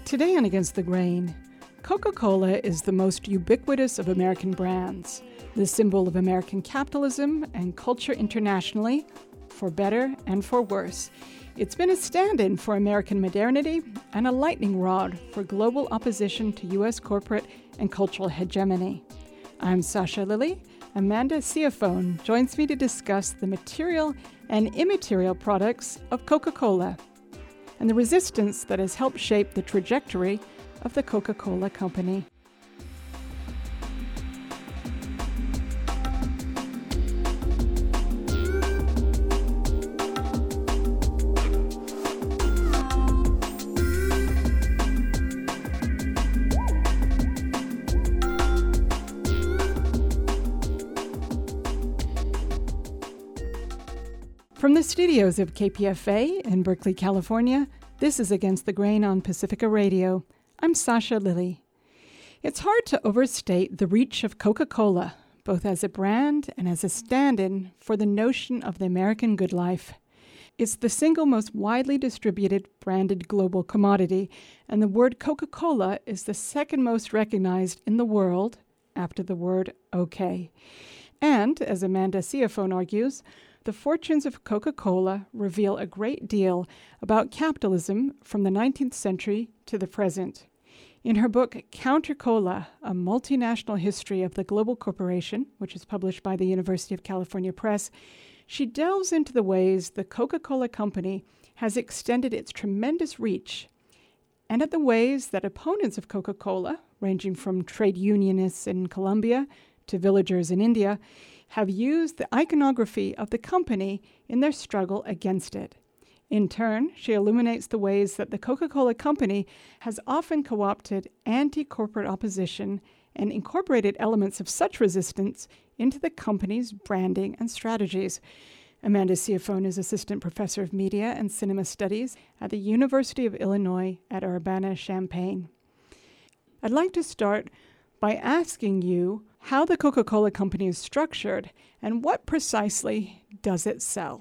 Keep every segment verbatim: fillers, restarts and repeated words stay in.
Today on Against the Grain, Coca-Cola is the most ubiquitous of American brands, the symbol of American capitalism and culture internationally, for better and for worse. It's been a stand-in for American modernity and a lightning rod for global opposition to U S corporate and cultural hegemony. I'm Sasha Lilley. Amanda Ciafone joins me to discuss the material and immaterial products of Coca-Cola and the resistance that has helped shape the trajectory of the Coca-Cola Company. From the studios of K P F A in Berkeley, California, this is Against the Grain on Pacifica Radio. I'm Sasha Lilley. It's hard to overstate the reach of Coca-Cola, both as a brand and as a stand-in for the notion of the American good life. It's the single most widely distributed branded global commodity, and the word Coca-Cola is the second most recognized in the world after the word OK. And, as Amanda Ciafone argues, the fortunes of Coca-Cola reveal a great deal about capitalism from the nineteenth century to the present. In her book, Counter-Cola, A Multinational History of the Global Corporation, which is published by the University of California Press, she delves into the ways the Coca-Cola Company has extended its tremendous reach, and at the ways that opponents of Coca-Cola, ranging from trade unionists in Colombia to villagers in India, have used the iconography of the company in their struggle against it. In turn, she illuminates the ways that the Coca-Cola Company has often co-opted anti-corporate opposition and incorporated elements of such resistance into the company's branding and strategies. Amanda Ciafone is Assistant Professor of Media and Cinema Studies at the University of Illinois at Urbana-Champaign. I'd like to start by asking you how the Coca-Cola Company is structured and what precisely does it sell?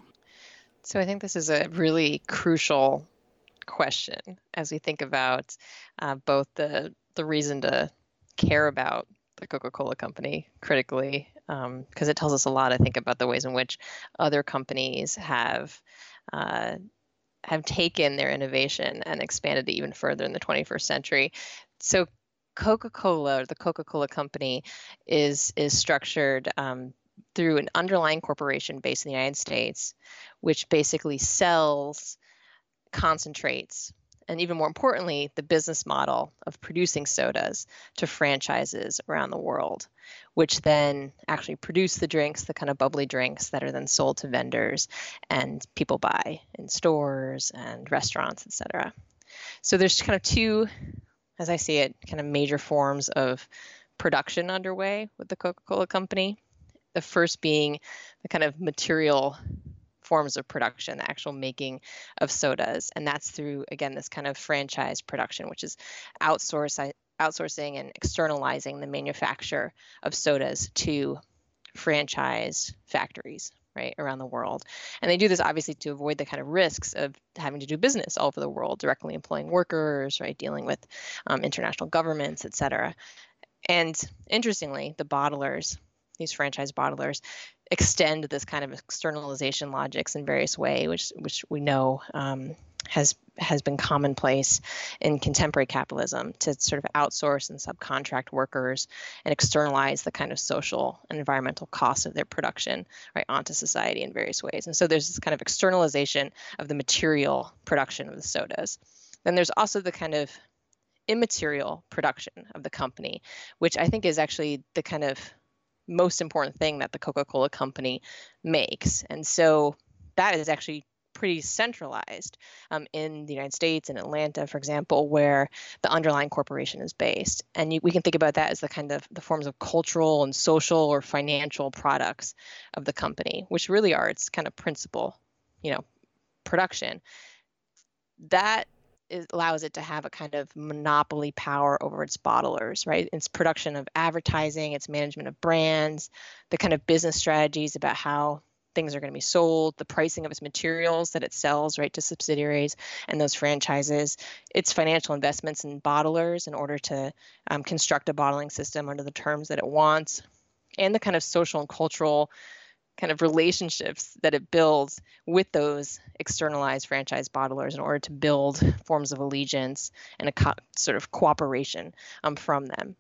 So I think this is a really crucial question as we think about uh, both the the reason to care about the Coca-Cola Company critically, because um, it tells us a lot, I think, about the ways in which other companies have uh, have taken their innovation and expanded it even further in the twenty-first century. So Coca-Cola, or the Coca-Cola Company, is is structured um, through an underlying corporation based in the United States, which basically sells concentrates, and even more importantly, the business model of producing sodas to franchises around the world, which then actually produce the drinks, the kind of bubbly drinks that are then sold to vendors and people buy in stores and restaurants, et cetera. So there's kind of two, as I see it, kind of major forms of production underway with the Coca-Cola Company. The first being the kind of material forms of production, the actual making of sodas. And that's through, again, this kind of franchise production, which is outsource, outsourcing and externalizing the manufacture of sodas to franchise factories, right, around the world. And they do this obviously to avoid the kind of risks of having to do business all over the world, directly employing workers, right, dealing with um, international governments, et cetera. And interestingly, the bottlers, these franchise bottlers, extend this kind of externalization logics in various ways, which which we know um, has has been commonplace in contemporary capitalism, to sort of outsource and subcontract workers and externalize the kind of social and environmental costs of their production, right, onto society in various ways. And so there's this kind of externalization of the material production of the sodas. Then there's also the kind of immaterial production of the company, which I think is actually the kind of most important thing that the Coca-Cola Company makes. And so that is actually pretty centralized um, in the United States, in Atlanta, for example, where the underlying corporation is based. And you, we can think about that as the kind of the forms of cultural and social or financial products of the company, which really are its kind of principal, you know, production. That is, allows it to have a kind of monopoly power over its bottlers, right? Its production of advertising, its management of brands, the kind of business strategies about how things are going to be sold, the pricing of its materials that it sells, right, to subsidiaries and those franchises, its financial investments in bottlers in order to um, construct a bottling system under the terms that it wants, and the kind of social and cultural kind of relationships that it builds with those externalized franchise bottlers in order to build forms of allegiance and a co- sort of cooperation um, from them.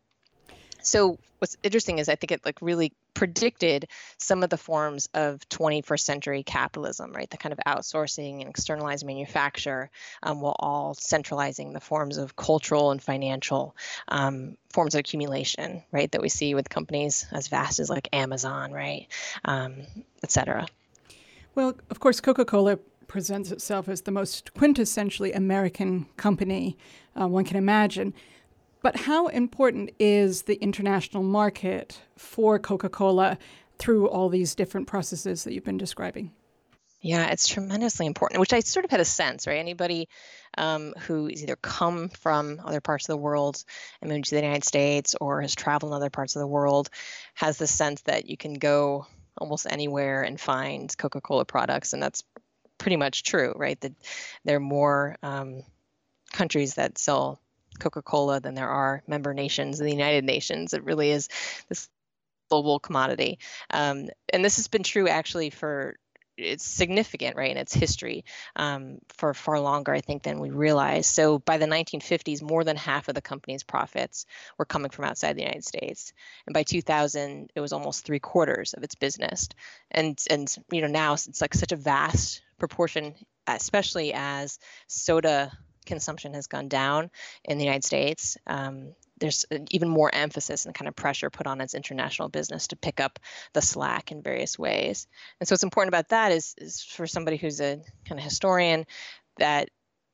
So what's interesting is I think it like really predicted some of the forms of twenty-first century capitalism, right? The kind of outsourcing and externalized manufacture, um, while all centralizing the forms of cultural and financial um, forms of accumulation, right? That we see with companies as vast as like Amazon, right? Um, et cetera. Well, of course, Coca-Cola presents itself as the most quintessentially American company uh, one can imagine. But how important is the international market for Coca-Cola through all these different processes that you've been describing? Yeah, it's tremendously important, which I sort of had a sense, right? Anybody um, who has either come from other parts of the world and moved to the United States or has traveled in other parts of the world has the sense that you can go almost anywhere and find Coca-Cola products. And that's pretty much true, right? That there are more um, countries that sell Coca-Cola than there are member nations in the United Nations. It really is this global commodity. Um, and this has been true actually for, it's significant, right, in its history um, for far longer, I think, than we realize. So by the nineteen fifties, more than half of the company's profits were coming from outside the United States. And by two thousand, it was almost three quarters of its business. And, and you know, now it's like such a vast proportion, especially as soda consumption has gone down in the United States. Um, there's even more emphasis and kind of pressure put on its international business to pick up the slack in various ways. And so what's important about that is, is for somebody who's a kind of historian, that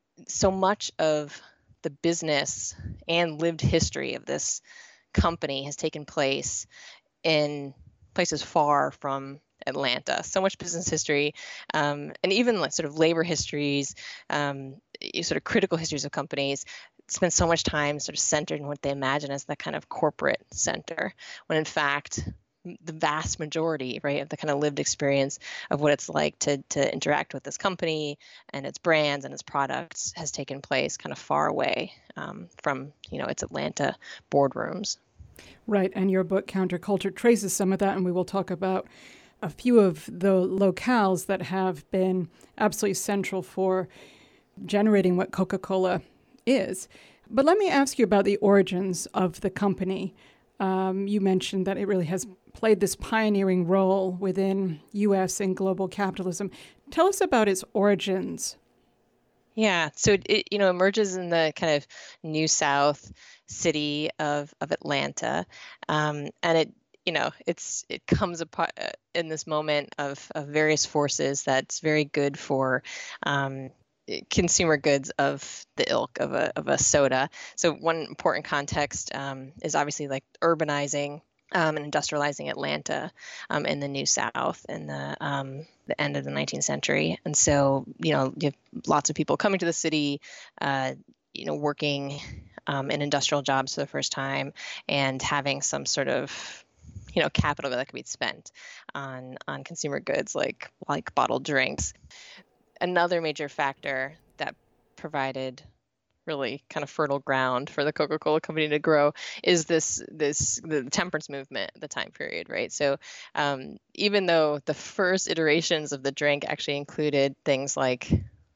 so much of the business and lived history of this company has taken place in places far from Atlanta. So much business history, um, and even like sort of labor histories, um, sort of critical histories of companies spend so much time sort of centered in what they imagine as the kind of corporate center, when in fact the vast majority, right, of the kind of lived experience of what it's like to to interact with this company and its brands and its products has taken place kind of far away um, from, you know, its Atlanta boardrooms. Right, and your book Counterculture traces some of that, and we will talk about a few of the locales that have been absolutely central for generating what Coca-Cola is. But let me ask you about the origins of the company. Um, you mentioned that it really has played this pioneering role within U S and global capitalism. Tell us about its origins. Yeah, so it, it you know emerges in the kind of New South city of of Atlanta, um, and it you know it's it comes apart in this moment of of various forces that's very good for um, consumer goods of the ilk of a of a soda. So one important context um, is obviously like urbanizing um, and industrializing Atlanta um, in the New South in the um, the end of the nineteenth century. And so, you know, you have lots of people coming to the city, uh, you know, working um, in industrial jobs for the first time and having some sort of, you know, capital that could be spent on on consumer goods like like bottled drinks. Another major factor that provided really kind of fertile ground for the Coca-Cola company to grow is this this the temperance movement at the time period, right? So um, even though the first iterations of the drink actually included things like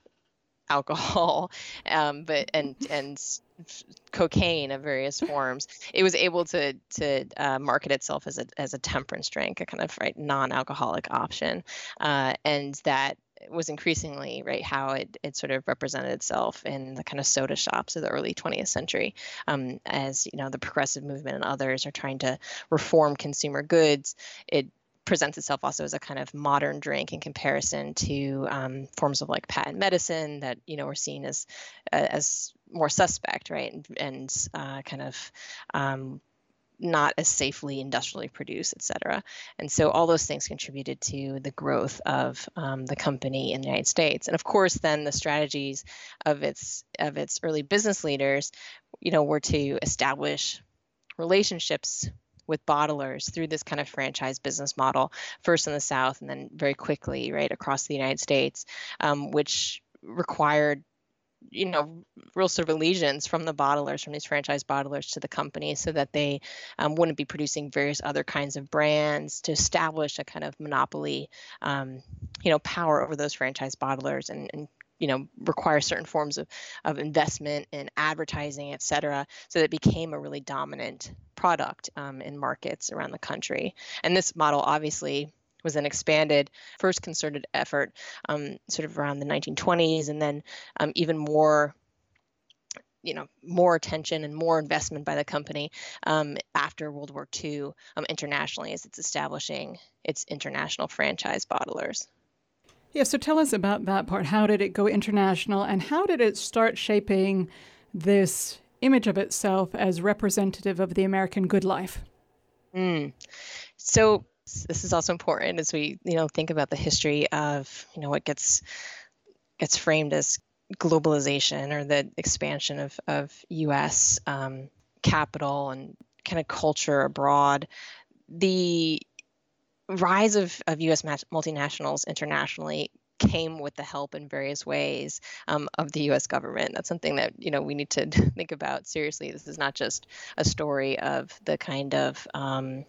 alcohol, um, but and and cocaine of various forms, it was able to to uh, market itself as a as a temperance drink, a kind of right non-alcoholic option, uh, and that was increasingly right how it, it sort of represented itself in the kind of soda shops of the early twentieth century, um, as you know the progressive movement and others are trying to reform consumer goods. It presents itself also as a kind of modern drink in comparison to um, forms of like patent medicine that you know were seen as uh, as more suspect, right, and, and uh, kind of um, not as safely industrially produced, et cetera. And so all those things contributed to the growth of um, the company in the United States. And of course, then the strategies of its of its early business leaders, you know, were to establish relationships with bottlers through this kind of franchise business model, first in the South and then very quickly, right, across the United States, um, which required, you know, real sort of allegiance from the bottlers, from these franchise bottlers to the company, so that they um, wouldn't be producing various other kinds of brands to establish a kind of monopoly, um, you know, power over those franchise bottlers and, and you know, require certain forms of, of investment in advertising, et cetera, so that it became a really dominant product um, in markets around the country. And this model obviously was an expanded, first concerted effort um, sort of around the nineteen twenties, and then um, even more, you know, more attention and more investment by the company um, after World War Two um, internationally, as it's establishing its international franchise bottlers. Yeah, so tell us about that part. How did it go international, and how did it start shaping this image of itself as representative of the American good life? Mm. So this is also important as we, you know, think about the history of, you know, what gets gets framed as globalization or the expansion of, of U S um, capital and kind of culture abroad. The rise of, of U S multinationals internationally came with the help in various ways um, of the U S government. That's something that, you know, we need to think about seriously. This is not just a story of the kind of um,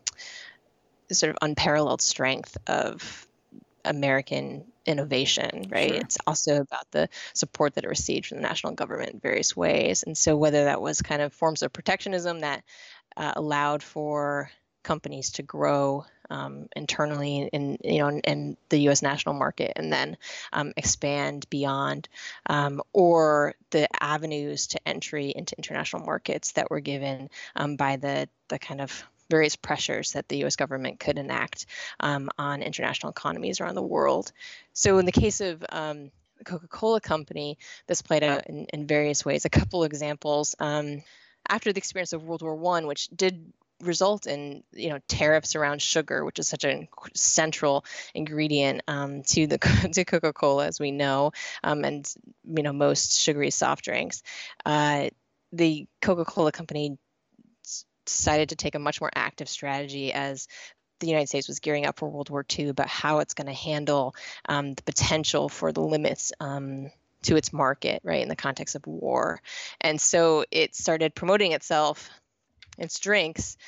sort of unparalleled strength of American innovation, right? Sure. It's also about the support that it received from the national government in various ways. And so whether that was kind of forms of protectionism that uh, allowed for companies to grow um, internally in, you know, in, in the U S national market and then um, expand beyond, um, or the avenues to entry into international markets that were given um, by the the kind of various pressures that the U S government could enact um, on international economies around the world. So in the case of um, the Coca-Cola Company, this played out in, in various ways. A couple examples. Um, after the experience of World War One, which did result in, you know, tariffs around sugar, which is such a central ingredient um, to the to Coca-Cola, as we know, um, and you know most sugary soft drinks. Uh, the Coca-Cola Company decided to take a much more active strategy as the United States was gearing up for World War Two about how it's going to handle um, the potential for the limits um, to its market, right, in the context of war. And so it started promoting itself, its drinks,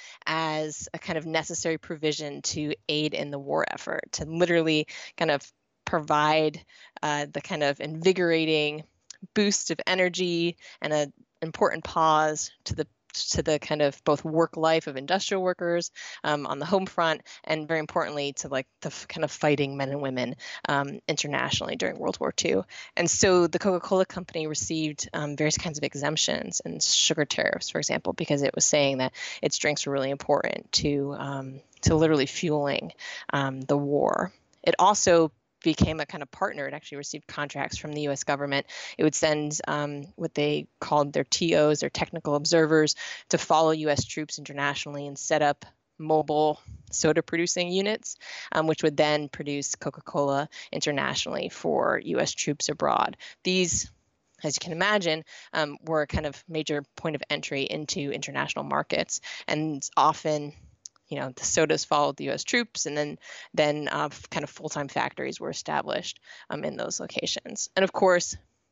as a kind of necessary provision to aid in the war effort, to literally kind of provide uh, the kind of invigorating boost of energy and an important pause to the to the kind of both work life of industrial workers um, on the home front, and very importantly to like the f- kind of fighting men and women um, internationally during World War Two. And so the Coca-Cola Company received um, various kinds of exemptions and sugar tariffs, for example, because it was saying that its drinks were really important to um, to literally fueling um, the war. It also became a kind of partner. It actually received contracts from the U S government. It would send um, what they called their T Os, their technical observers, to follow U S troops internationally and set up mobile soda producing units, um, which would then produce Coca-Cola internationally for U S troops abroad. These, as you can imagine, um, were a kind of major point of entry into international markets, and often, you know, the sodas followed the U S troops, and then then uh, kind of full-time factories were established um, in those locations. And of course,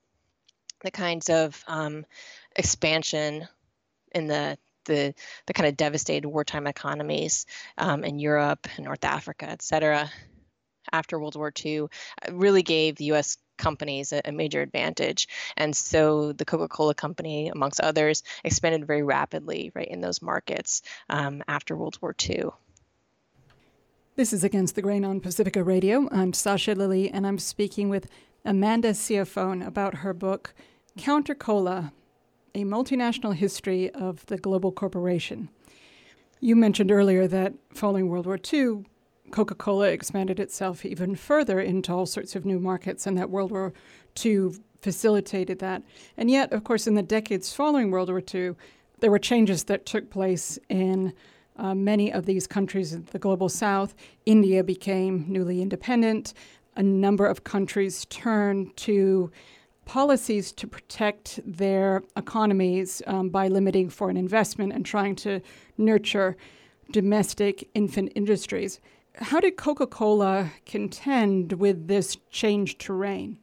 the kinds of um, expansion in the the the kind of devastated wartime economies um, in Europe and North Africa, et cetera, after World War Two really gave the U S companies a, a major advantage. And so the Coca-Cola Company, amongst others, expanded very rapidly right in those markets um, after World War Two. This is Against the Grain on Pacifica Radio. I'm Sasha Lilley, and I'm speaking with Amanda Ciafone about her book, Counter Cola, A Multinational History of the Global Corporation. You mentioned earlier that following World War Two, Coca-Cola expanded itself even further into all sorts of new markets, and that World War Two facilitated that. And yet, of course, in the decades following World War Two, there were changes that took place in uh, many of these countries in the global south. India became newly independent. A number of countries turned to policies to protect their economies um, by limiting foreign investment and trying to nurture domestic infant industries. How did Coca-Cola contend with this changed terrain?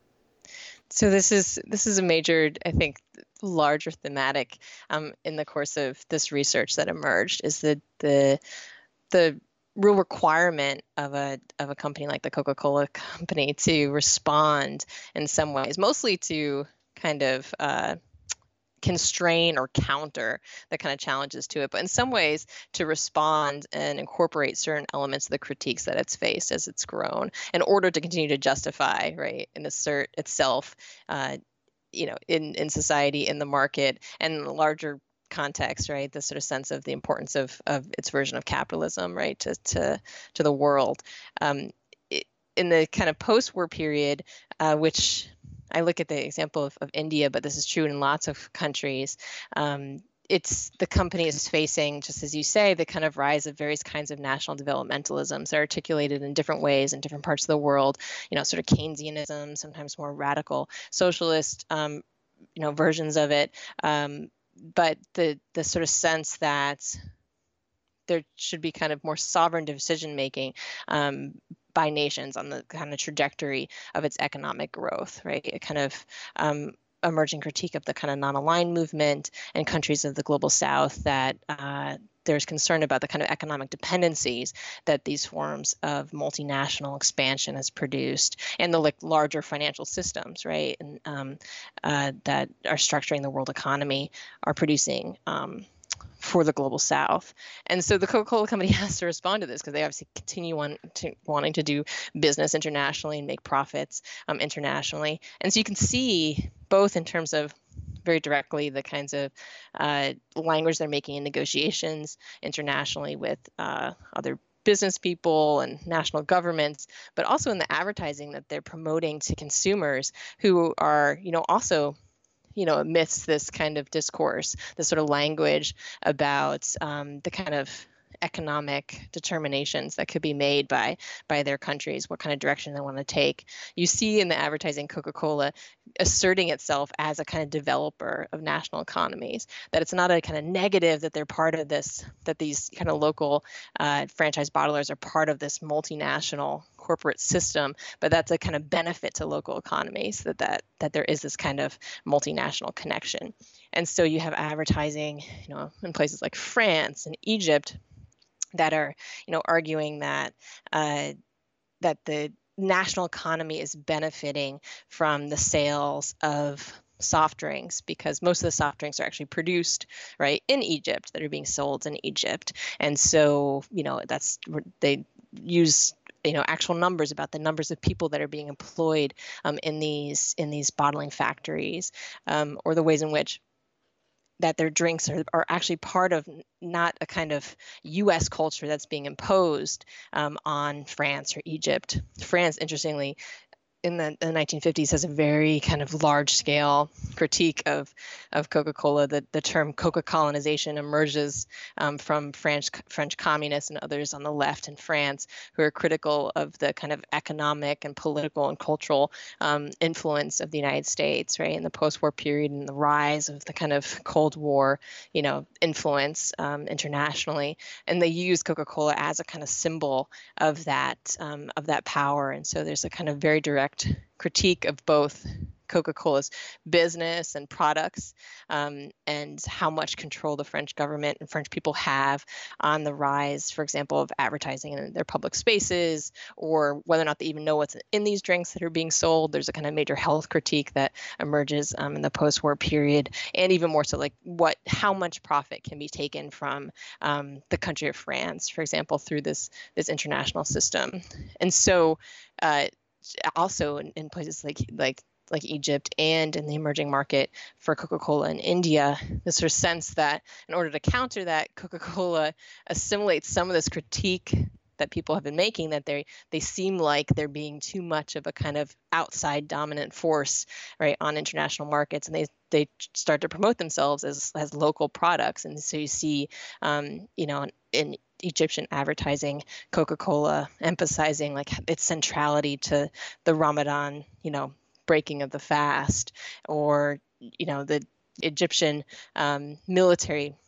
So this is this is a major, I think, larger thematic um, in the course of this research that emerged is the the the real requirement of a of a company like the Coca-Cola Company to respond in some ways, mostly to kind of uh, constrain or counter the kind of challenges to it, but in some ways to respond and incorporate certain elements of the critiques that it's faced as it's grown in order to continue to justify, right, and assert itself, uh, you know, in, in society, in the market, and in the larger context, right, the sort of sense of the importance of, of its version of capitalism, right, to, to, to the world. Um, it, in the kind of post-war period, uh, which I look at the example of, of India, but this is true in lots of countries. Um, it's the company is facing, just as you say, the kind of rise of various kinds of national developmentalisms that are articulated in different ways in different parts of the world. You know, sort of Keynesianism, sometimes more radical socialist, um, you know, versions of it. Um, but the the sort of sense that there should be kind of more sovereign decision making um, by nations on the kind of trajectory of its economic growth, right? A kind of um, emerging critique of the kind of non-aligned movement in countries of the global south that uh, there's concern about the kind of economic dependencies that these forms of multinational expansion has produced and the like larger financial systems, right, and um, uh, that are structuring the world economy are producing um, for the global south. And so the Coca-Cola Company has to respond to this because they obviously continue on to wanting to do business internationally and make profits um, internationally. And so you can see both in terms of very directly the kinds of uh, language they're making in negotiations internationally with uh, other business people and national governments, but also in the advertising that they're promoting to consumers who are, you know, also you know, amidst this kind of discourse, this sort of language about um, the kind of economic determinations that could be made by by their countries, what kind of direction they want to take. You see in the advertising Coca-Cola asserting itself as a kind of developer of national economies, that it's not a kind of negative that they're part of this, that these kind of local uh, franchise bottlers are part of this multinational corporate system, but that's a kind of benefit to local economies, that that that there is this kind of multinational connection. And so you have advertising, you know, in places like France and Egypt that are, you know, arguing that uh, that the national economy is benefiting from the sales of soft drinks because most of the soft drinks are actually produced right in Egypt that are being sold in Egypt. And so, you know, that's they use you know actual numbers about the numbers of people that are being employed um, in these in these bottling factories, um, or the ways in which that their drinks are, are actually part of not a kind of U S culture that's being imposed um, on France or Egypt. France, interestingly, in the, the nineteen fifties has a very kind of large scale critique of of Coca-Cola. The, the term Coca colonization emerges um, from French French communists and others on the left in France who are critical of the kind of economic and political and cultural um, influence of the United States, right, in the post-war period and the rise of the kind of Cold War, you know, influence um, internationally. And they use Coca-Cola as a kind of symbol of that um, of that power. And so there's a kind of very direct critique of both Coca-Cola's business and products, um, and how much control the French government and French people have on the rise, for example, of advertising in their public spaces, or whether or not they even know what's in these drinks that are being sold. There's a kind of major health critique that emerges um, in the post-war period, and even more so, like what, how much profit can be taken from um, the country of France, for example, through this this international system. And so, uh, also in, in places like like like Egypt and in the emerging market for Coca-Cola in India, the sort of sense that in order to counter that, Coca-Cola assimilates some of this critique that people have been making, that they they seem like they're being too much of a kind of outside dominant force, right, on international markets, and they they start to promote themselves as as local products. And so you see, um, you know, in Egyptian advertising, Coca-Cola emphasizing like its centrality to the Ramadan, you know, breaking of the fast, or you know, the Egyptian um, military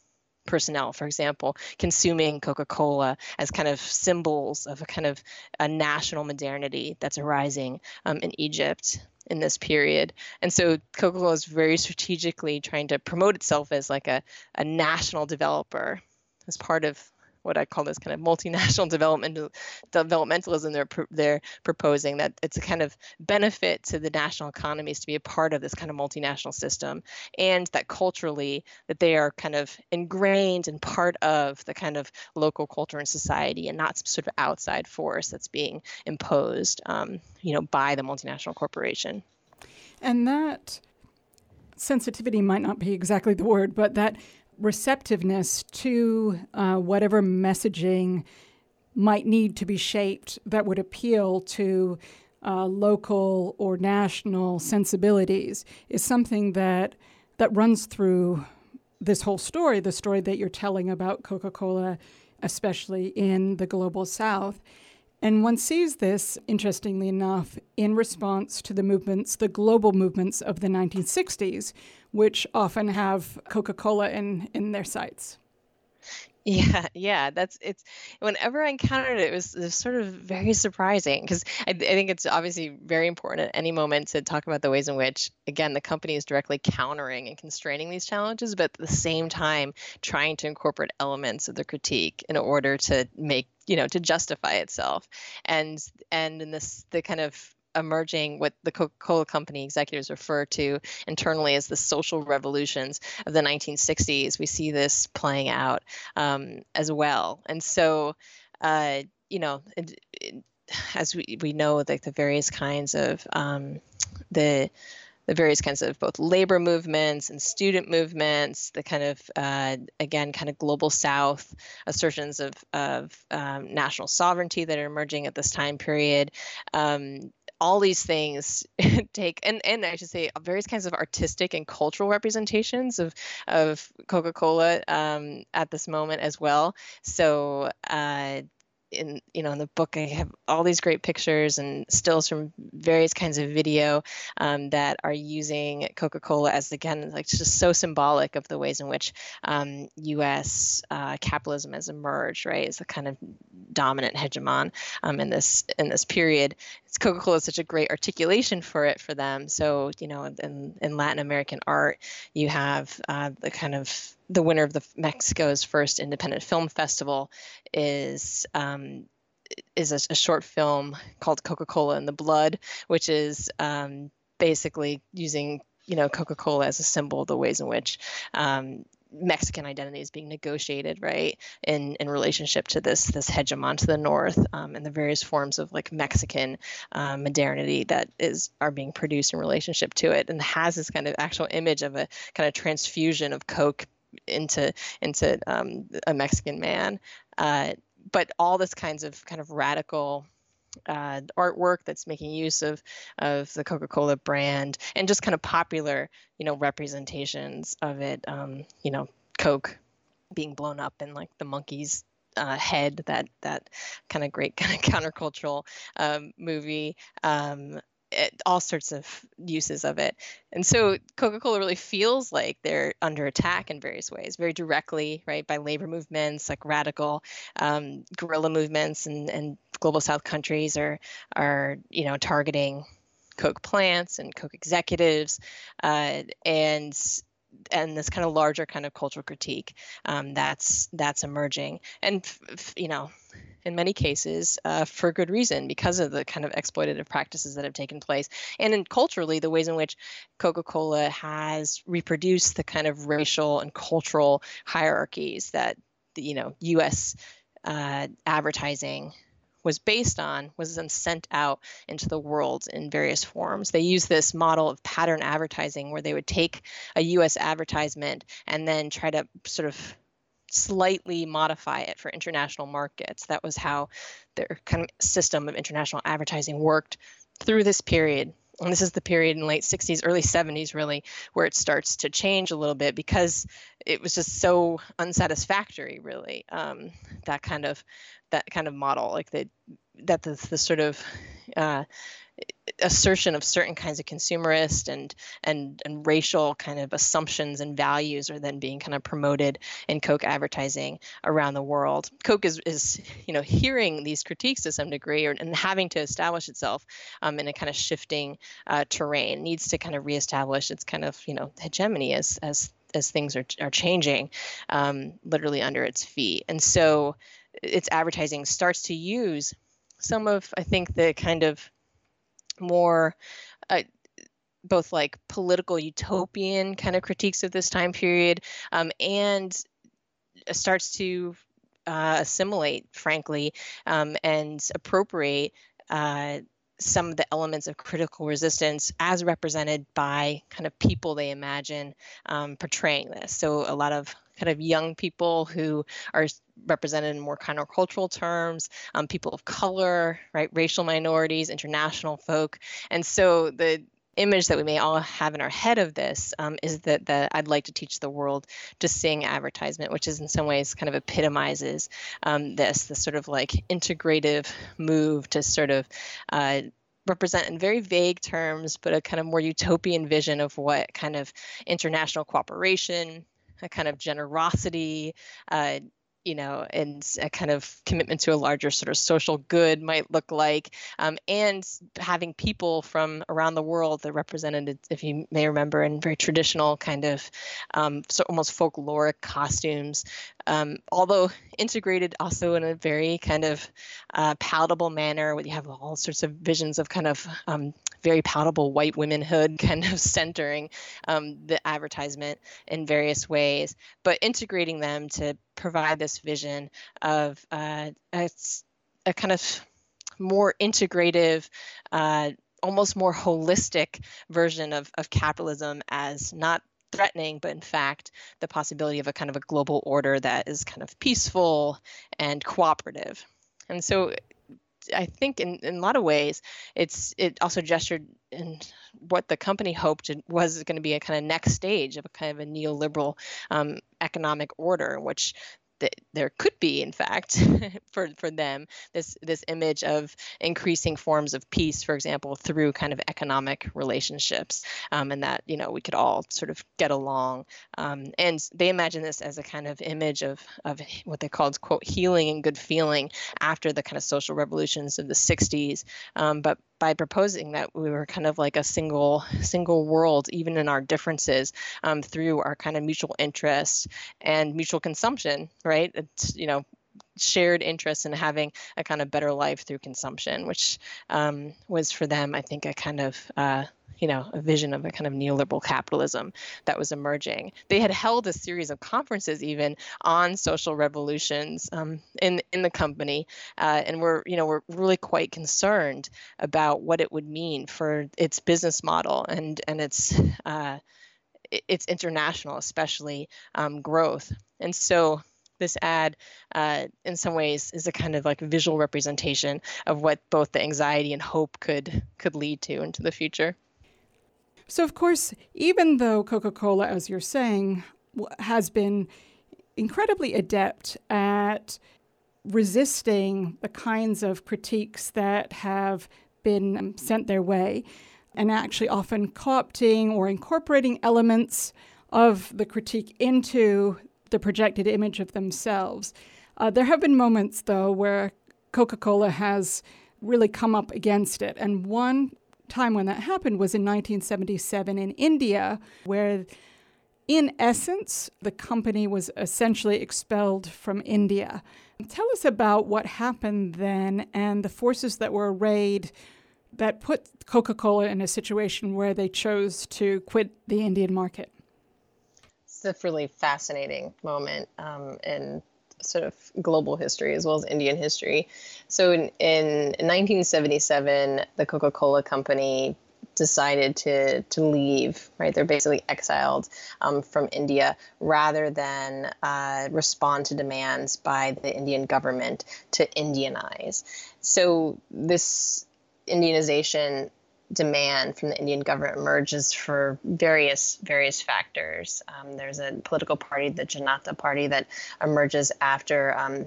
personnel, for example, consuming Coca-Cola as kind of symbols of a kind of a national modernity that's arising um, in Egypt in this period. And so Coca-Cola is very strategically trying to promote itself as like a, a national developer as part of what I call this kind of multinational development developmentalism they're they're proposing, that it's a kind of benefit to the national economies to be a part of this kind of multinational system, and that culturally that they are kind of ingrained and part of the kind of local culture and society, and not some sort of outside force that's being imposed, um, you know, by the multinational corporation. And that sensitivity might not be exactly the word, but that receptiveness to uh, whatever messaging might need to be shaped that would appeal to uh, local or national sensibilities is something that that runs through this whole story, the story that you're telling about Coca-Cola, especially in the global South. And one sees this, interestingly enough, in response to the movements, the global movements of the nineteen sixties, which often have Coca-Cola in, in their sights. Yeah, yeah, that's it's. Whenever I encountered it, it was, it was sort of very surprising, because I, I think it's obviously very important at any moment to talk about the ways in which, again, the company is directly countering and constraining these challenges, but at the same time trying to incorporate elements of the critique in order to make, you know, to justify itself. And and in this, the kind of emerging what the Coca-Cola Company executives refer to internally as the social revolutions of the nineteen sixties. We see this playing out um, as well. And so, uh, you know, it, it, as we, we know, like the various kinds of um, the the various kinds of both labor movements and student movements, the kind of, uh, again, kind of global South assertions of, of um, national sovereignty that are emerging at this time period. Um, all these things take, and, and I should say, various kinds of artistic and cultural representations of, of Coca-Cola um, at this moment as well. So, uh, in you know in the book I have all these great pictures and stills from various kinds of video um, that are using Coca-Cola as, again, like just so symbolic of the ways in which um, U S uh, capitalism has emerged, right, as a kind of dominant hegemon um, in this in this period. It's Coca-Cola is such a great articulation for it for them. So, you know, in, in Latin American art, you have uh, the kind of the winner of the Mexico's first independent film festival is um, is a, a short film called Coca-Cola in the Blood, which is um, basically using, you know, Coca-Cola as a symbol of the ways in which um, Mexican identity is being negotiated, right, in, in relationship to this this hegemon to the north, um, and the various forms of like Mexican um, modernity that is are being produced in relationship to it, and has this kind of actual image of a kind of transfusion of Coke into into um, a Mexican man. Uh, but all this kinds of kind of radical uh, artwork that's making use of of the Coca-Cola brand, and just kind of popular, you know, representations of it. Um, you know, Coke being blown up in like the monkey's uh, head, that that kind of great kind of countercultural um, movie. Um, It, all sorts of uses of it. And so Coca-Cola really feels like they're under attack in various ways, very directly, right, by labor movements, like radical um, guerrilla movements, and, and global South countries are, are, you know, targeting Coke plants and Coke executives, uh, and and this kind of larger kind of cultural critique um, that's that's emerging. And, f- you know, in many cases, uh, for good reason, because of the kind of exploitative practices that have taken place. And in culturally, the ways in which Coca-Cola has reproduced the kind of racial and cultural hierarchies that, you know, U S uh, advertising was based on, was then sent out into the world in various forms. They use this model of pattern advertising, where they would take a U S advertisement and then try to sort of slightly modify it for international markets. That was how their kind of system of international advertising worked through this period. And this is the period in late sixties, early seventies, really, where it starts to change a little bit, because it was just so unsatisfactory, really, um, that kind of that kind of model, like the that the, the sort of uh, assertion of certain kinds of consumerist and and and racial kind of assumptions and values are then being kind of promoted in Coke advertising around the world. Coke is, is you know, hearing these critiques to some degree or, and having to establish itself um, in a kind of shifting uh, terrain, needs to kind of reestablish its kind of, you know, hegemony as as as things are, are changing um, literally under its feet. And so its advertising starts to use some of, I think, the kind of more uh, both like political utopian kind of critiques of this time period um, and starts to uh, assimilate, frankly, um, and appropriate uh, some of the elements of critical resistance as represented by kind of people they imagine um, portraying this. So a lot of kind of young people who are represented in more countercultural terms, um, people of color, right, racial minorities, international folk. And so the image that we may all have in our head of this um, is that the I'd like to teach the world to sing advertisement, which is in some ways kind of epitomizes um, this, this sort of like integrative move to sort of uh, represent in very vague terms, but a kind of more utopian vision of what kind of international cooperation, a kind of generosity, uh, you know, and a kind of commitment to a larger sort of social good might look like, um, and having people from around the world that represented, if you may remember, in very traditional kind of um, so almost folkloric costumes, um, although integrated also in a very kind of uh, palatable manner, where you have all sorts of visions of kind of um, very palatable white womanhood kind of centering um, the advertisement in various ways, but integrating them to provide this vision of uh, a, a kind of more integrative, uh, almost more holistic version of, of capitalism as not threatening, but in fact, the possibility of a kind of a global order that is kind of peaceful and cooperative. And so I think in, in a lot of ways, it's it also gestured in what the company hoped was going to be a kind of next stage of a kind of a neoliberal um, economic order, in which th- there could be, in fact, for for them, this this image of increasing forms of peace, for example, through kind of economic relationships, um, and that, you know, we could all sort of get along. Um, and they imagine this as a kind of image of of what they called, quote, healing and good feeling after the kind of social revolutions of the sixties. Um, but by proposing that we were kind of like a single single world, even in our differences, um, through our kind of mutual interest and mutual consumption, right? It's, you know, shared interest in having a kind of better life through consumption, which um, was for them, I think, a kind of, uh, you know, a vision of a kind of neoliberal capitalism that was emerging. They had held a series of conferences even on social revolutions um, in in the company, uh, and were, you know, were really quite concerned about what it would mean for its business model and and its uh, its international, especially um, growth. And so this ad, uh, in some ways, is a kind of like visual representation of what both the anxiety and hope could could lead to into the future. So, of course, even though Coca-Cola, as you're saying, has been incredibly adept at resisting the kinds of critiques that have been sent their way, and actually often co-opting or incorporating elements of the critique into the projected image of themselves. Uh, there have been moments, though, where Coca-Cola has really come up against it. And one time when that happened was in nineteen seventy-seven in India, where, in essence, the company was essentially expelled from India. Tell us about what happened then and the forces that were arrayed that put Coca-Cola in a situation where they chose to quit the Indian market. It's a really fascinating moment um, in sort of global history as well as Indian history. So in, in nineteen seventy-seven, the Coca-Cola Company decided to to leave, right? They're basically exiled um, from India rather than uh, respond to demands by the Indian government to Indianize. So this Indianization demand from the Indian government emerges for various various factors. Um, there's a political party, the Janata Party, that emerges after um,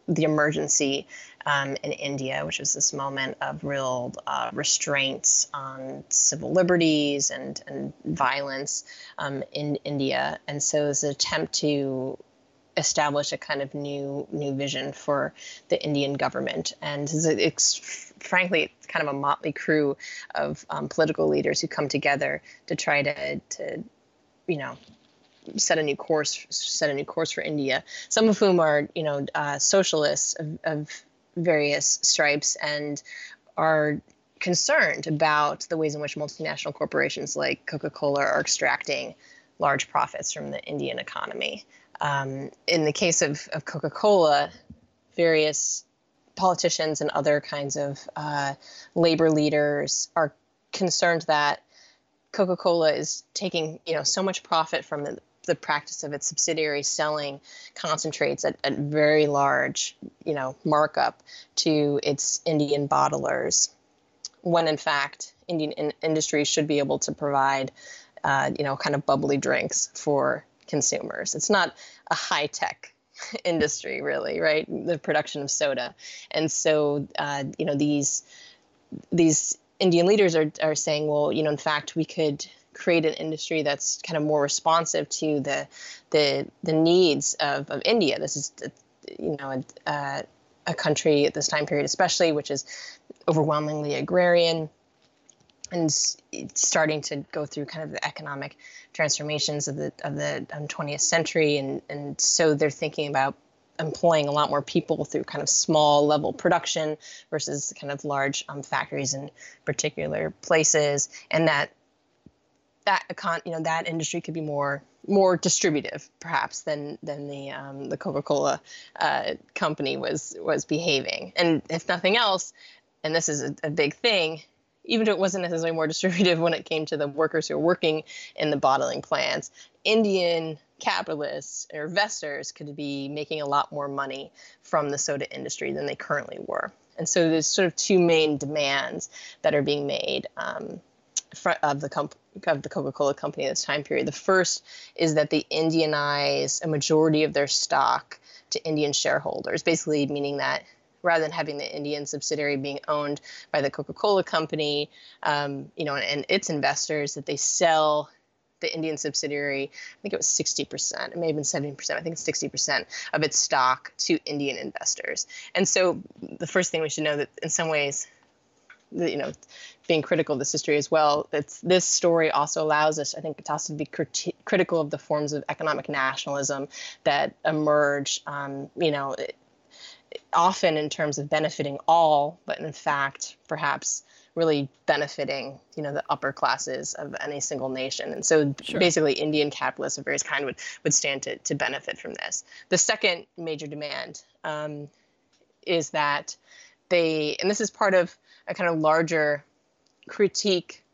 the emergency um, in India, which was this moment of real uh, restraints on civil liberties and, and violence um, in India. And so it was an attempt to establish a kind of new new vision for the Indian government. And it's, it's frankly it's kind of a motley crew of um, political leaders who come together to try to, to you know, set a new course, set a new course for India. Some of whom are, you know, uh, socialists of, of various stripes and are concerned about the ways in which multinational corporations like Coca-Cola are extracting large profits from the Indian economy. Um, in the case of, of Coca-Cola, various politicians and other kinds of uh, labor leaders are concerned that Coca-Cola is taking, you know, so much profit from the, the practice of its subsidiaries selling concentrates at, at very large, you know, markup to its Indian bottlers, when in fact Indian in- industry should be able to provide, uh, you know, kind of bubbly drinks for consumers. It's not a high-tech industry, really, right? The production of soda, and so uh, you know these these Indian leaders are are saying, well, you know, in fact, we could create an industry that's kind of more responsive to the the the needs of, of India. This is, you know, a, a country at this time period, especially, which is overwhelmingly agrarian and starting to go through kind of the economic transformations of the of the um, twentieth century, and and so they're thinking about employing a lot more people through kind of small level production versus kind of large um, factories in particular places, and that that econ you know that industry could be more more distributive perhaps than than the um, the Coca-Cola uh, company was was behaving, and if nothing else, and this is a, a big thing, even though it wasn't necessarily more distributive when it came to the workers who are working in the bottling plants, Indian capitalists or investors could be making a lot more money from the soda industry than they currently were. And so there's sort of two main demands that are being made um, of the comp- of the Coca-Cola company at this time period. The first is that they Indianize a majority of their stock to Indian shareholders, basically meaning that rather than having the Indian subsidiary being owned by the Coca-Cola company, um, you know, and, and its investors, that they sell the Indian subsidiary, I think it was sixty percent, it may have been seventy percent, I think it's sixty percent of its stock to Indian investors. And so the first thing we should know that in some ways, you know, being critical of this history as well, that this story also allows us, I think, to also be criti- critical of the forms of economic nationalism that emerge, um, you know, often in terms of benefiting all, but in fact, perhaps really benefiting, you know, the upper classes of any single nation. And so sure. Basically Indian capitalists of various kind would, would stand to, to benefit from this. The second major demand um, is that they, and this is part of a kind of larger critique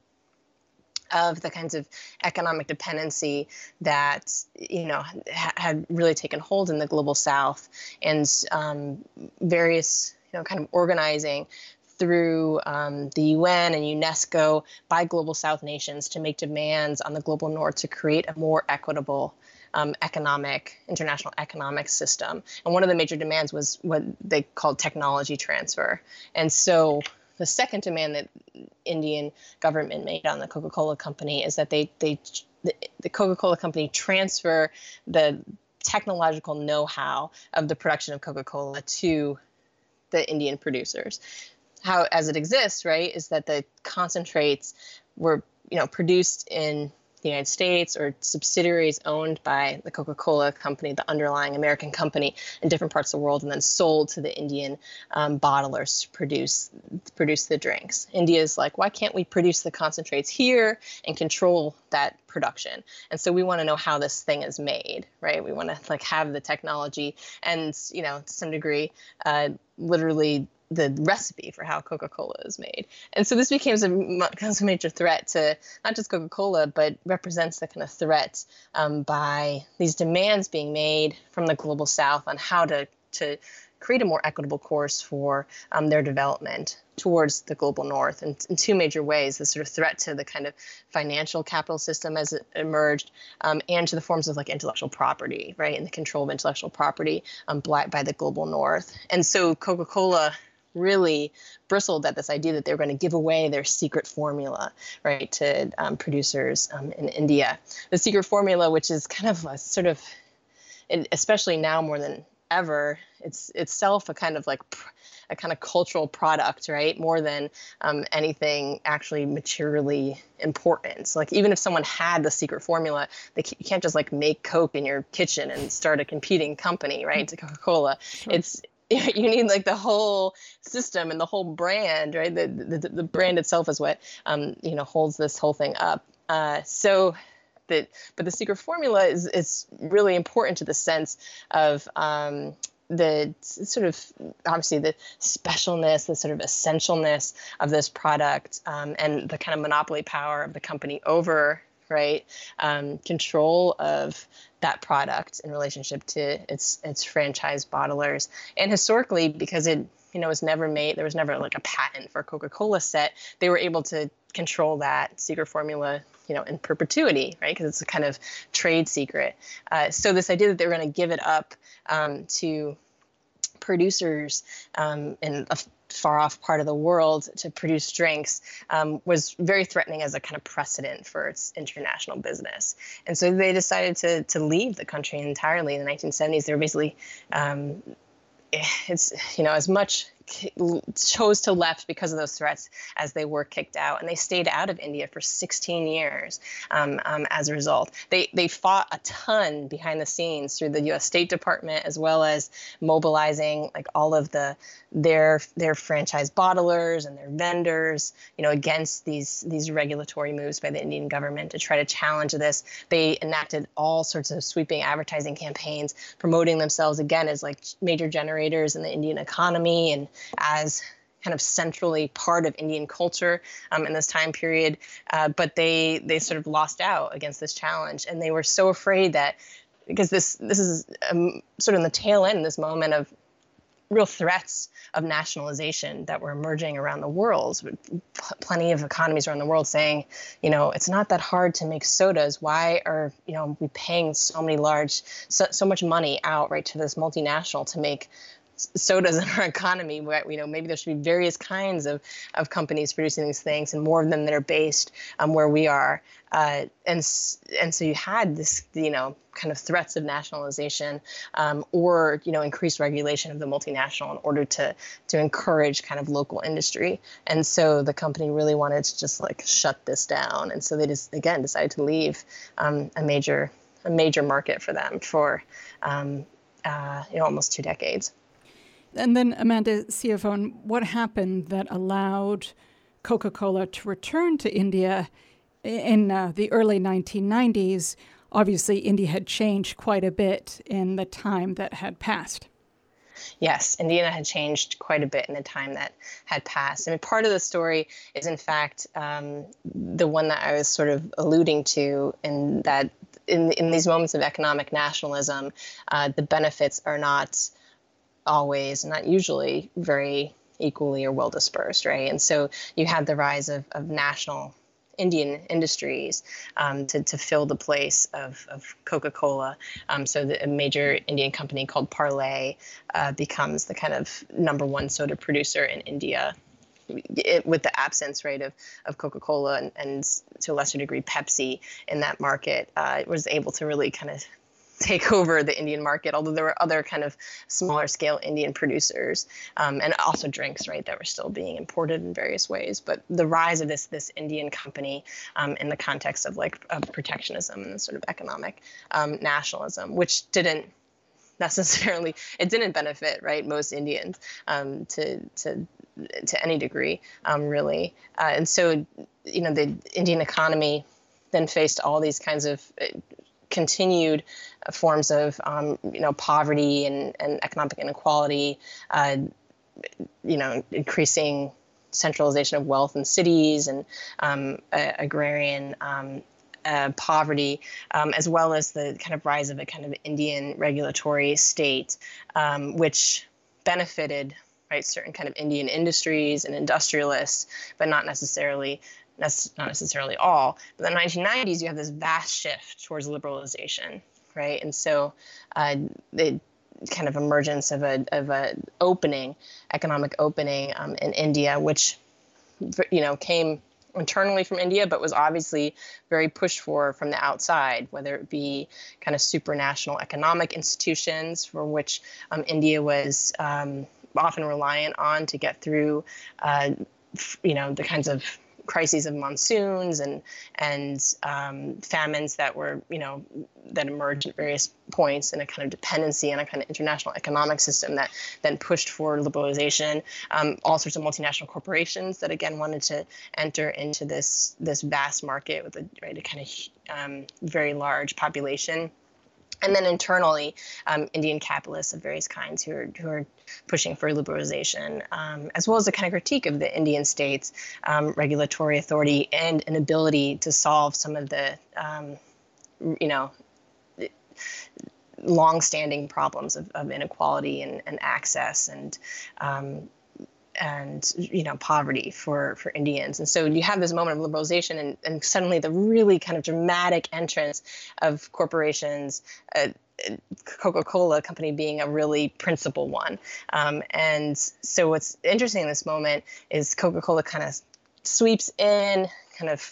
of the kinds of economic dependency that, you know, ha- had really taken hold in the global South, and um, various, you know, kind of organizing through um, the U N and UNESCO by global South nations to make demands on the global North to create a more equitable um, economic, international economic system. And one of the major demands was what they called technology transfer. And so the second demand that Indian government made on the Coca-Cola company is that they, they the, the Coca-Cola company transfer the technological know-how of the production of Coca-Cola to the Indian producers. How, as it exists, right, is that the concentrates were, you know, produced in the United States or subsidiaries owned by the Coca-Cola company, the underlying American company, in different parts of the world, and then sold to the Indian um, bottlers to produce produce the drinks. India's like, why can't we produce the concentrates here and control that production? And so we want to know how this thing is made, right? We want to like have the technology and, you know, to some degree, uh, literally the recipe for how Coca-Cola is made. And so this becomes a, becomes a major threat to not just Coca-Cola, but represents the kind of threat um, by these demands being made from the global South on how to, to create a more equitable course for um, their development towards the global north in, in two major ways: the sort of threat to the kind of financial capital system as it emerged, um, and to the forms of like intellectual property, right, and the control of intellectual property um, by the global north. And so Coca-Cola really bristled at this idea that they were going to give away their secret formula, right, to um, producers um, in India. The secret formula, which is kind of a sort of, especially now more than ever, it's itself a kind of like a kind of cultural product, right? More than um, anything actually materially important. So like even if someone had the secret formula, they you can't just like make Coke in your kitchen and start a competing company, right, to Coca-Cola. Sure. It's you need like the whole system and the whole brand, right? The the, the brand itself is what um, you know holds this whole thing up. Uh, so. That, but the secret formula is, is really important to the sense of um, the sort of, obviously, the specialness, the sort of essentialness of this product, um, and the kind of monopoly power of the company over, right, um, control of that product in relationship to its its franchise bottlers. And historically, because it you know was never made, there was never like a patent for Coca-Cola set, they were able to control that secret formula, you know, in perpetuity, right? Because it's a kind of trade secret. Uh, so this idea that they were going to give it up um, to producers um, in a far off part of the world to produce drinks um, was very threatening as a kind of precedent for its international business. And so they decided to to leave the country entirely in the nineteen seventies. They were basically, um, it's, you know, as much chose to left because of those threats as they were kicked out, and they stayed out of India for sixteen years um, um, as a result. They they fought a ton behind the scenes through the U S State Department, as well as mobilizing like all of the their their franchise bottlers and their vendors, you know, against these these regulatory moves by the Indian government to try to challenge this. They enacted all sorts of sweeping advertising campaigns promoting themselves again as like major generators in the Indian economy and as kind of centrally part of Indian culture um, in this time period, uh, but they they sort of lost out against this challenge, and they were so afraid that because this this is um, sort of in the tail end, this moment of real threats of nationalization that were emerging around the world. P- plenty of economies around the world saying, you know, it's not that hard to make sodas. Why are you know we paying so many large so, so much money out right to this multinational to make sodas in our economy? Where, you know, maybe there should be various kinds of, of companies producing these things, and more of them that are based um, where we are. Uh, and and so you had this, you know, kind of threats of nationalization um, or, you know, increased regulation of the multinational in order to to encourage kind of local industry. And so the company really wanted to just like shut this down. And so they just, again, decided to leave um, a major a major market for them for, um, uh, you know, almost two decades. And then, Amanda Ciafone, what happened that allowed Coca-Cola to return to India in uh, the early nineteen nineties? Obviously, India had changed quite a bit in the time that had passed. Yes, India had changed quite a bit in the time that had passed. I mean, part of the story is, in fact, um, the one that I was sort of alluding to, in that in, in these moments of economic nationalism, uh, the benefits are not always, not usually, very equally or well dispersed, right? And so you had the rise of, of national Indian industries um, to, to fill the place of, of Coca-Cola. Um, so the, a major Indian company called Parle uh, becomes the kind of number one soda producer in India, it, with the absence, right, of, of Coca-Cola and, and to a lesser degree Pepsi in that market. Uh, it was able to really kind of take over the Indian market, although there were other kind of smaller scale Indian producers um, and also drinks, right, that were still being imported in various ways. But the rise of this this Indian company um, in the context of like of protectionism and sort of economic um, nationalism, which didn't necessarily, it didn't benefit, right, most Indians um, to to to any degree, um, really. Uh, and so, you know, the Indian economy then faced all these kinds of continued forms of, um, you know, poverty and, and economic inequality, uh, you know, increasing centralization of wealth in cities and um, uh, agrarian um, uh, poverty, um, as well as the kind of rise of a kind of Indian regulatory state, um, which benefited, right, certain kind of Indian industries and industrialists, but not necessarily that's not necessarily all. But in the nineteen nineties, you have this vast shift towards liberalization, right? And so uh, the kind of emergence of a of a opening, economic opening um, in India, which, you know, came internally from India, but was obviously very pushed for from the outside, whether it be kind of supranational economic institutions for which um, India was um, often reliant on to get through, uh, you know, the kinds of crises of monsoons and and um, famines that were, you know, that emerged at various points, in a kind of dependency on a kind of international economic system that then pushed for liberalization. Um, all sorts of multinational corporations that again wanted to enter into this this vast market with a, right, a kind of um, very large population. And then internally, um, Indian capitalists of various kinds who are who are pushing for liberalization, um, as well as a kind of critique of the Indian state's um, regulatory authority and an ability to solve some of the, um, you know, long-standing problems of, of inequality and, and access and um, and you know poverty for for Indians. And so you have this moment of liberalization, and, and suddenly the really kind of dramatic entrance of corporations, uh, Coca-Cola company being a really principal one. Um, and so what's interesting in this moment is Coca-Cola kind of sweeps in, kind of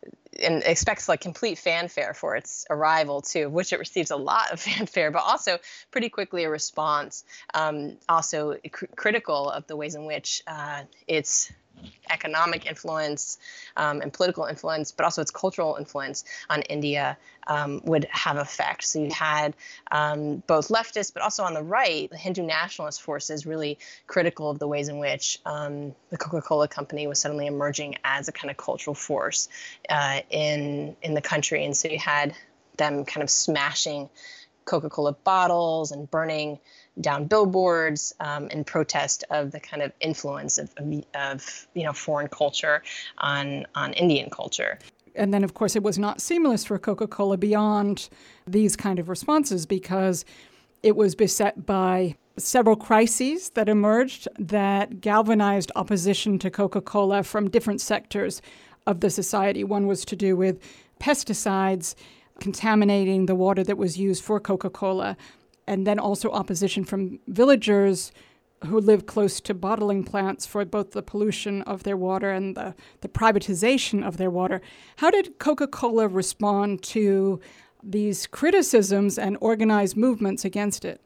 and expects like complete fanfare for its arrival too, which it receives a lot of fanfare, but also pretty quickly a response, um, also cr- critical of the ways in which uh, its economic influence um, and political influence, but also its cultural influence on India um, would have effect. So you had um, both leftists, but also on the right, the Hindu nationalist forces really critical of the ways in which um, the Coca-Cola company was suddenly emerging as a kind of cultural force uh, in in the country. And so you had them kind of smashing Coca-Cola bottles and burning down billboards um, in protest of the kind of influence of, of, of you know foreign culture on on Indian culture. And then, of course, it was not seamless for Coca-Cola beyond these kind of responses, because it was beset by several crises that emerged that galvanized opposition to Coca-Cola from different sectors of the society. One was to do with pesticides contaminating the water that was used for Coca-Cola, and then also opposition from villagers who lived close to bottling plants for both the pollution of their water and the, the privatization of their water. How did Coca-Cola respond to these criticisms and organized movements against it?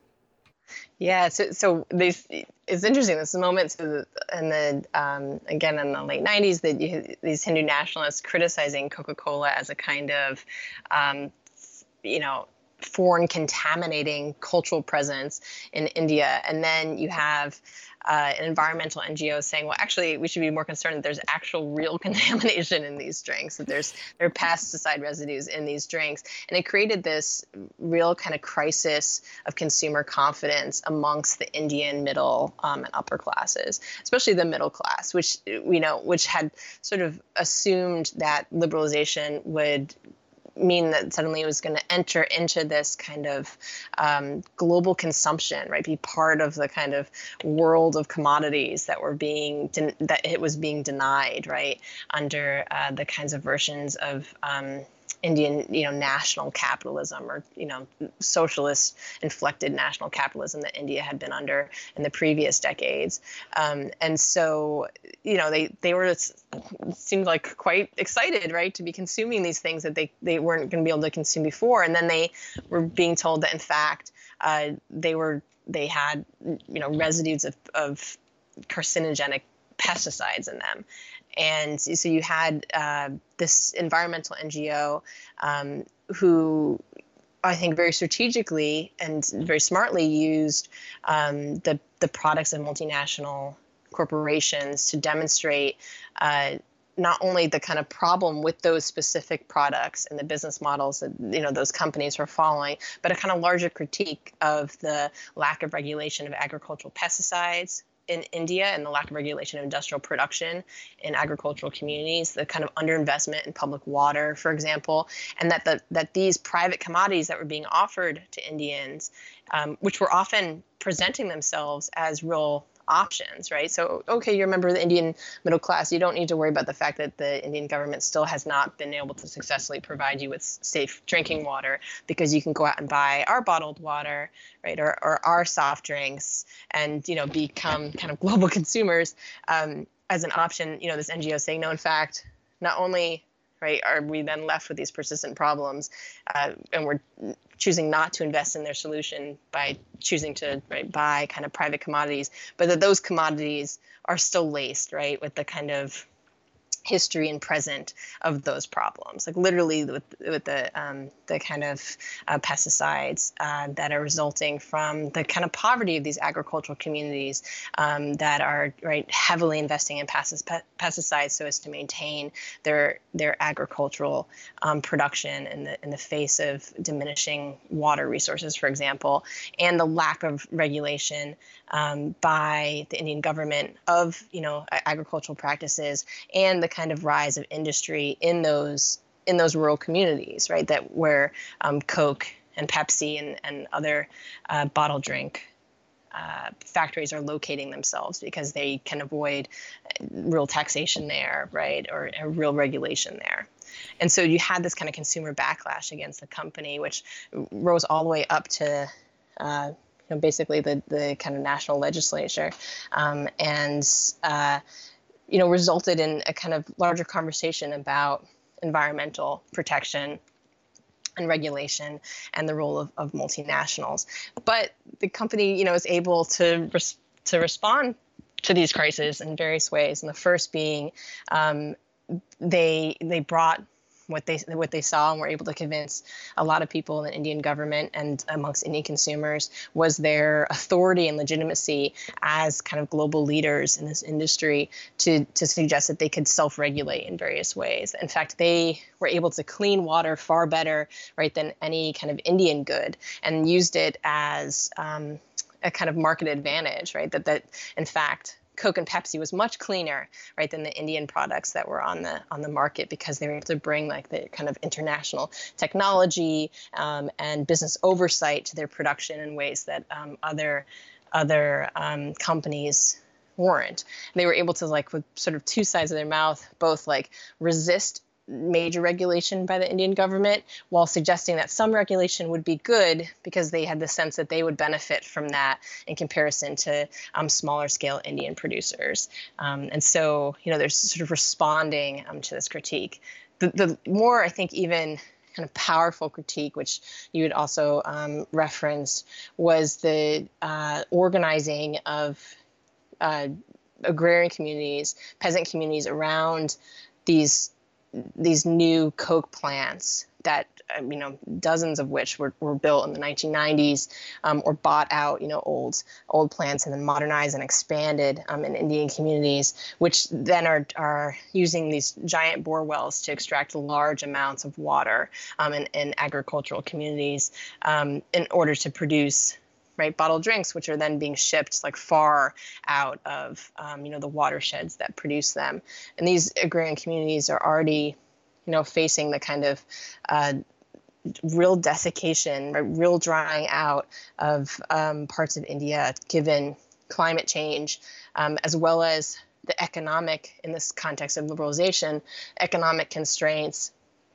Yeah, so so these it's interesting. This moment, so in the um, again in the late nineties, that these Hindu nationalists criticizing Coca-Cola as a kind of, um, you know, foreign contaminating cultural presence in India, and then you have uh, an environmental N G O saying, well, actually, we should be more concerned that there's actual real contamination in these drinks, that there's there are pesticide residues in these drinks, and it created this real kind of crisis of consumer confidence amongst the Indian middle um, and upper classes, especially the middle class, which you know, which had sort of assumed that liberalization would mean that suddenly it was going to enter into this kind of um, global consumption, right? Be part of the kind of world of commodities that were being de- that it was being denied, right? Under uh, the kinds of versions of um, Indian, you know, national capitalism, or you know, socialist inflected national capitalism that India had been under in the previous decades, um, and so you know, they they were seemed like quite excited, right, to be consuming these things that they they weren't going to be able to consume before, and then they were being told that in fact uh, they were they had you know residues of, of carcinogenic pesticides in them. And so you had uh, this environmental N G O um, who I think very strategically and very smartly used um, the, the products of multinational corporations to demonstrate uh, not only the kind of problem with those specific products and the business models that you know those companies were following, but a kind of larger critique of the lack of regulation of agricultural pesticides, in India and the lack of regulation of industrial production in agricultural communities, the kind of underinvestment in public water, for example, and that the, that these private commodities that were being offered to Indians, um, which were often presenting themselves as real options, right? So, okay, you're a member of the Indian middle class. You don't need to worry about the fact that the Indian government still has not been able to successfully provide you with safe drinking water, because you can go out and buy our bottled water, right, or, or our soft drinks, and, you know, become kind of global consumers um, as an option. You know, this N G O saying, no, in fact, not only, right, are we then left with these persistent problems, uh, and we're choosing not to invest in their solution by choosing to right, buy kind of private commodities, but that those commodities are still laced, right, with the kind of history and present of those problems, like literally with, with the um, the kind of uh, pesticides uh, that are resulting from the kind of poverty of these agricultural communities um, that are right heavily investing in pesticides so as to maintain their their agricultural um, production in the in the face of diminishing water resources, for example, and the lack of regulation um, by the Indian government of you know agricultural practices, and the kind of rise of industry in those in those rural communities, right? That where um, Coke and Pepsi and and other uh, bottled drink uh, factories are locating themselves, because they can avoid real taxation there, right, or a real regulation there. And so you had this kind of consumer backlash against the company, which rose all the way up to uh, you know basically the the kind of national legislature, um, and uh, you know, resulted in a kind of larger conversation about environmental protection and regulation and the role of, of multinationals. But the company, you know, is able to res- to respond to these crises in various ways. And the first being um, they they brought what they what they saw and were able to convince a lot of people in the Indian government and amongst Indian consumers was their authority and legitimacy as kind of global leaders in this industry to to suggest that they could self-regulate in various ways. In fact, they were able to clean water far better, right, than any kind of Indian good, and used it as um, a kind of market advantage, right? That that in fact, Coke and Pepsi was much cleaner, right, than the Indian products that were on the on the market, because they were able to bring like the kind of international technology um, and business oversight to their production in ways that um, other other um, companies weren't. And they were able to, like, with sort of two sides of their mouth, both like resist major regulation by the Indian government, while suggesting that some regulation would be good because they had the sense that they would benefit from that in comparison to um, smaller scale Indian producers. Um, and so, you know, there's sort of responding um, to this critique. The, the more, I think, even kind of powerful critique, which you had also um, referenced, was the uh, organizing of uh, agrarian communities, peasant communities around these these new Coke plants that, you know, dozens of which were, were built in the nineteen nineties um, or bought out, you know, old old plants and then modernized and expanded um, in Indian communities, which then are are using these giant bore wells to extract large amounts of water um, in, in agricultural communities um, in order to produce, right, bottled drinks, which are then being shipped like far out of, um, you know, the watersheds that produce them. And these agrarian communities are already, you know, facing the kind of uh, real desiccation, right, real drying out of um, parts of India, given climate change, um, as well as the economic, in this context of liberalization, economic constraints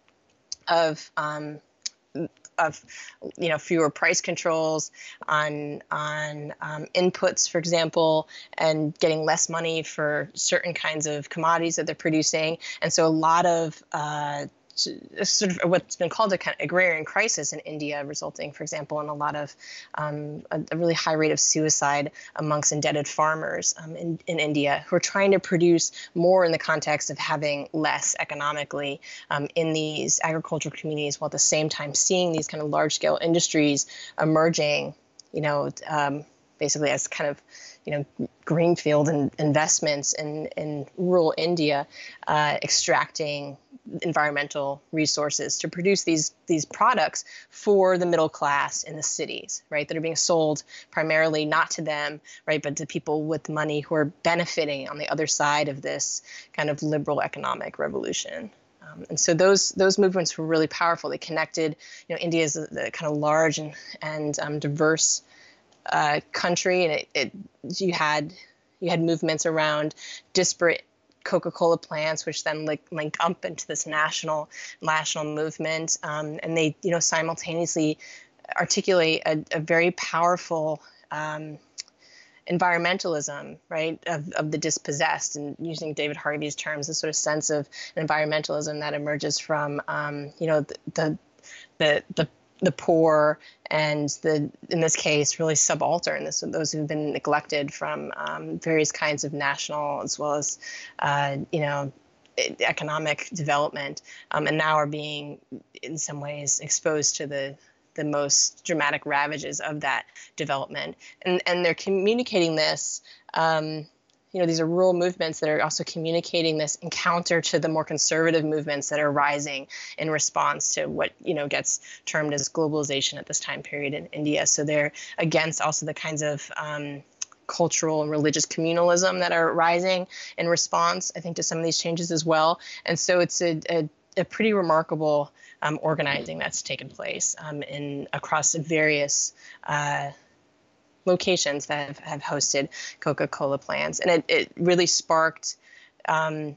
of um, of, you know, fewer price controls on on um, inputs, for example, and getting less money for certain kinds of commodities that they're producing. And so a lot of uh, sort of what's been called a kind of agrarian crisis in India, resulting, for example, in a lot of um, a, a really high rate of suicide amongst indebted farmers um, in, in India, who are trying to produce more in the context of having less economically um, in these agricultural communities, while at the same time seeing these kind of large-scale industries emerging, you know, um, basically as kind of, you know, greenfield and investments in, in rural India, uh, extracting environmental resources to produce these these products for the middle class in the cities, right? That are being sold primarily not to them, right, but to people with money who are benefiting on the other side of this kind of liberal economic revolution. Um, and so those those movements were really powerful. They connected, you know, India is a, a kind of large and and um, diverse uh, country, and it, it you had you had movements around disparate Coca-Cola plants, which then link, link up into this national national movement, um, and they, you know, simultaneously articulate a, a very powerful um, environmentalism, right, of, of the dispossessed, and using David Harvey's terms, a sort of sense of environmentalism that emerges from, um, you know, the the the, the the poor and the, in this case, really subaltern, this, those who've been neglected from um, various kinds of national as well as, uh, you know, economic development, um, and now are being, in some ways, exposed to the the most dramatic ravages of that development. And and they're communicating this, um, you know, these are rural movements that are also communicating this in counter to the more conservative movements that are rising in response to what, you know, gets termed as globalization at this time period in India. So they're against also the kinds of um, cultural and religious communalism that are rising in response, I think, to some of these changes as well. And so it's a, a, a pretty remarkable um, organizing that's taken place um, in across various uh, locations that have, have hosted Coca-Cola plants. And it, it really sparked um,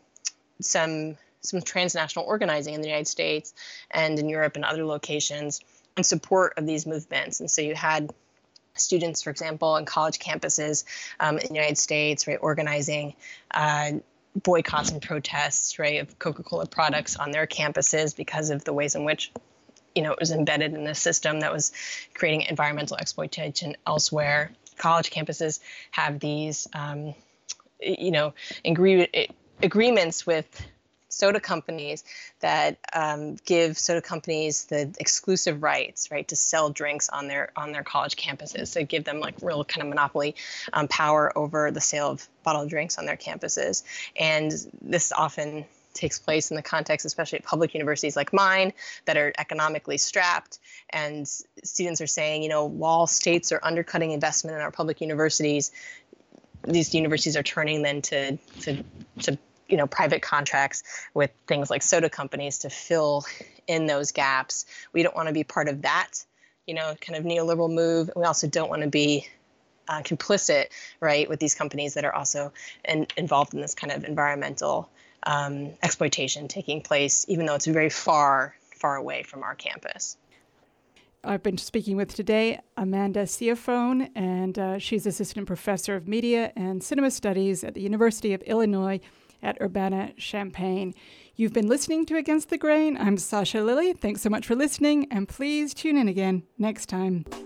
some some transnational organizing in the United States and in Europe and other locations in support of these movements. And so you had students, for example, on college campuses um, in the United States, right, organizing uh, boycotts and protests, right, of Coca-Cola products on their campuses because of the ways in which, you know, it was embedded in the system that was creating environmental exploitation elsewhere. College campuses have these, um, you know, agree- agreements with soda companies that um, give soda companies the exclusive rights, right, to sell drinks on their on their college campuses. So give them like real kind of monopoly um, power over the sale of bottled drinks on their campuses. And this often takes place in the context, especially at public universities like mine, that are economically strapped. And students are saying, you know, while states are undercutting investment in our public universities, these universities are turning then to to to you know, private contracts with things like soda companies to fill in those gaps. We don't want to be part of that, you know, kind of neoliberal move. We also don't want to be uh, complicit, right, with these companies that are also in, involved in this kind of environmental um, exploitation taking place, even though it's very far, far away from our campus. I've been speaking with today Amanda Ciafone, and uh, she's Assistant Professor of Media and Cinema Studies at the University of Illinois at Urbana-Champaign. You've been listening to Against the Grain. I'm Sasha Lilley. Thanks so much for listening, and please tune in again next time.